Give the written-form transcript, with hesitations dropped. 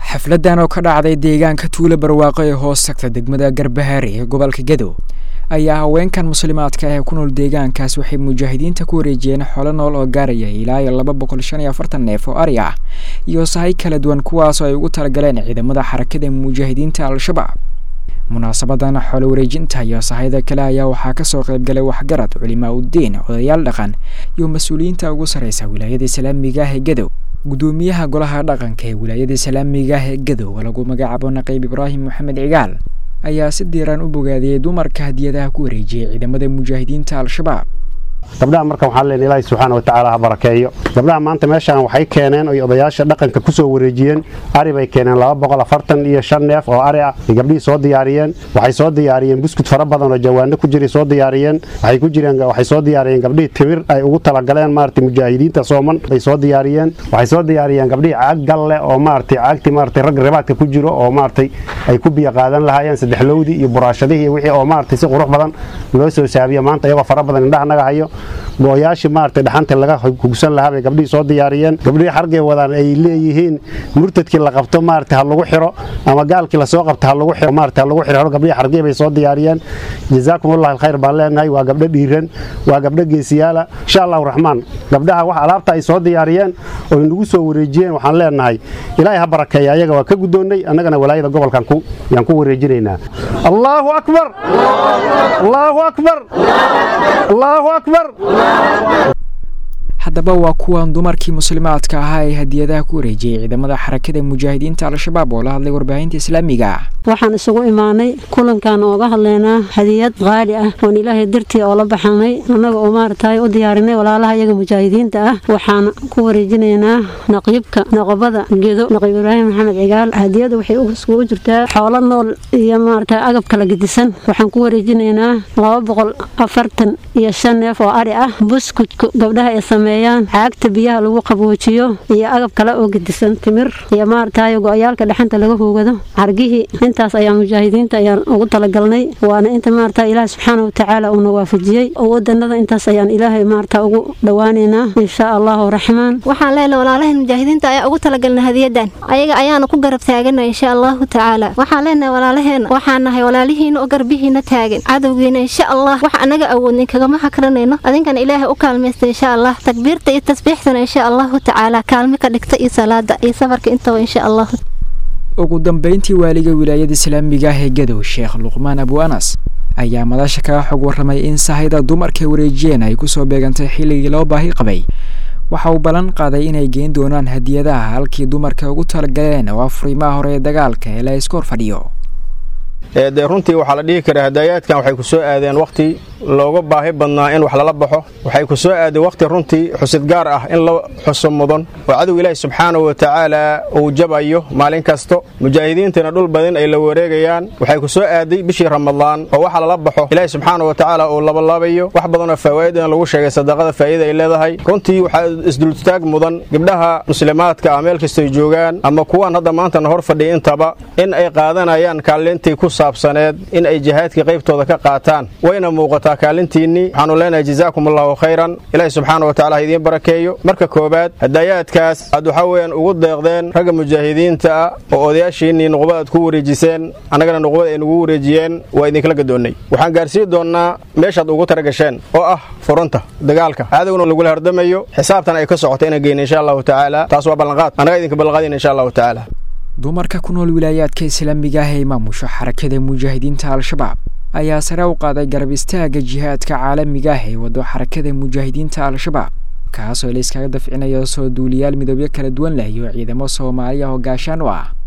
xafladan oo ka dhacday deegaanka Tuulo Barwaaqo ee hoos tagta degmada Garbahaare ee gobolka Gedo ayaa haweenkan muslimaadka ah ee ku nool deegaankaas waxay mujaahidiinta ku wareejiyeen xoolo nool oo gaaraya ilaa 245 neef oo ari ah iyo sahay kala duwan kuwaas oo ay ugu talagaleen ciidamada xarakada mujaahidiinta Al-Shabaab. munaasabadan xoolo wareejinta iyo sahayda kale ayaa waxaa ka soo qayb galay waxgarad culimaa u diin odayaal dhaqan iyo mas'uuliyiinta ugu sareysa wilaayada Islaamiga ah ee Gedo. gudoomiyaha golaha dhaqanka ee wilaayada Islaamiga ah ee Gedo lagu magacaabo Naqiib Ibraahim Maxamed Cigaal ayaa si diiran u bogaadiyay dumarka hadiyadaha ku wareejiyay ciidamada mujaahidiinta Al-Shabaab. gabdhaha marka waxaan leenahay Ilaahay subhanahu wa ta'ala ha barakeeyo. gabdhaha maanta meeshaan waxay keeneen oo odayaasha dhaqanka ku soo wareejiyeen ari bay keeneen 245 neef oo ari ah. gabdhihii soo diyaariyeen waxay soo diyaariyeen buskut fara badan oo jawaano ku jiray soo diyaariyeen waxay soo diyaariyeen gabdhihii timir ay ugu talagaleen maartay mujaahidiinta Sooman bay soo diyaariyeen waxay soo diyaariyeen gabdhihii caag galle oo maartay caagti maartay rag ribaadka ku jiro oo maartay ay ku biyo qaadan lahaayeen saddex lowdi iyo buraashadihii wixii oo maartay si qurux badan loo soo saabiyo maanta iyaga fara badan indhaha naga hayo gooyaashi maartay dhaxanta laga hugsan lahaa bay gabdhii soo diyaariyeen gabdhii xargay wadaan ay leeyihiin murtadkii la qabto maartay ha lagu xiro ama gaalkii la soo qabto ha lagu xiro maartay ha lagu xiro gabdhii xargay bay soo diyaariyeen jazaakumullahu khayr baan leenahay waa gabdho dhiiran waa gabdho geesiyaala insha Allah rahmaan gabdhaha wax alaabta ay soo diyaariyeen oo nagu soo wareejiyeen waxaan leenahay Ilaahay ha barakeeyo ayaga waa ka gudoonay annagana walaayada gobolkan yaan ku wareejinaynaa. Allahu akbar Allahu akbar Allahu akbar. haddaba waa kuwan dumarkii muslimaadka ahaa ee hadiyadaha ku wareejiyay ciidamada xarakada mujaahidiinta Al-Shabaab oo la hadlay warbaahinta Islaamiga. waxaan isugu imaanay kulankan oo ga hadlaynaa hadiyad qaali ah oo Ilaahay dirtii oo la baxnay anaga oo maartay u diyaarinay walaalaha iyaga mujaahidiinta ah waxaan ku wareejinaynaa naqiibka naqabada Gedo Naqiib Ibraahim Maxamed Cigaal. hadiyadu waxay isugu jirtaa xoolo nool iyo maartay agab kala gedisan. waxaan ku wareejinaynaa 245 neef oo ari ah buskudka gabdhaha ee caagta biyaha lagu qaboojiyo iyo agab kale oo gedisan timir iyo maartay go'ayaalka dhaxanta laga hoogado argihii intaas ayaa mujaahidiinta ayaan ugu talagalnay waana inta maartay Ilaahay subhanahu wa ta'ala uu waafajiyay wadanada intaas ayaan Ilaahay maartay ugu dhawaanayna insha Allah rahmaan. waxaan leenahay walaalaha mujaahidiinta ayaa ugu talagalnay hadiyadan ayaga ayaana ku garab taaganay insha Allah ta'ala. waxaan leenahay walaalaheena waxaan nahay walaalihiina oo garbihiina taagan cadawgeena insha Allah wax anaga awoodnay kaga ma xakranayno adinkan Ilaahay u kaalmeystay insha Allah takbiirta iyo tasbiixtana insha Allah ta'ala kaalmi ka dhigta iyo salaada iyo safarka inta insha Allah. ugu dambeyntii waaliga wilaayada Islaamiga ah ee Gedo Sheekh Luqmaan Abu Anas ayaa madasha ka xog warramay in sahayda dumarka wareejiyeen ay ku soo beegantay xilligii loo baahi qabay. waxa uu balan qaaday inay geyn doonaan hadiyadaha halkii dumarka ugu talagaleen oo afrimaha hore ee dagaalka ee la iskoor fadhiyo. runtii waxa la dhihi karaa hadaayadkan waxay ku soo aadeen waqti looga baahi badnaa in wax lala baxo waxay ku soo aaday waqti runtii xusid gaar ah in la xuso mudan oo cadow Ilaahay subhanahu wa ta'ala uu jabayo maalin kasto mujaahidiintana dhul badan ay la wareegayaan waxay ku soo aaday bishii Ramadaan oo waxa lala baxo Ilaahay subhanahu wa ta'ala oo laba laabayo wax badan oo faa'iido lagu sheegay sadaqada faa'iido ay leedahay. runtii waxa isdul taag mudan gabdhaha muslimaadka meel kasta ay joogaan ama kuwan hadda maanta hor fadhiya intaba in ay qaadanayaan kaalintii ku saabsaneed in ay jihaadka qaybtooda ka qaataan wayna muuqataa kaalintiini. waxaanu leenahay jazaakumullahu khayran Ilaahay subhanahu wa ta'ala idin barakeeyo. marka koobaad hadaayadkaas aad waxa weeyaan ugu deeqdeen ragga mujaahidiinta oo odayaashiini nuqbad ku wareejiseen anagana nuqbad ay nagu wareejiyeen waa idin kala gadoonay. waxaan gaarsiin doonaa meeshaad ugu taragasheen oo ah furunta dagaalka cadawna lagu hardamayo xisaabtan ay ka socoto in geeyeen insha Allah ta'ala. taas waa ballanqaad anaga idinka ballanqaadin insha Allah ta'ala. dumarka ku nool wilaayadka Islaamiga ah ee maamusha xarakada mujaahidiinta Al-Shabaab ayaa sare u qaaday garab istaaga jihaadka caalamiga ah ee wado xarakada mujaahidiinta Al-Shabaab kaas oo la iskaga dafcinayo soo duuliyaal midowyo kala duwan leh iyo ciidamo Soomaaliya oo gaashaan u ah.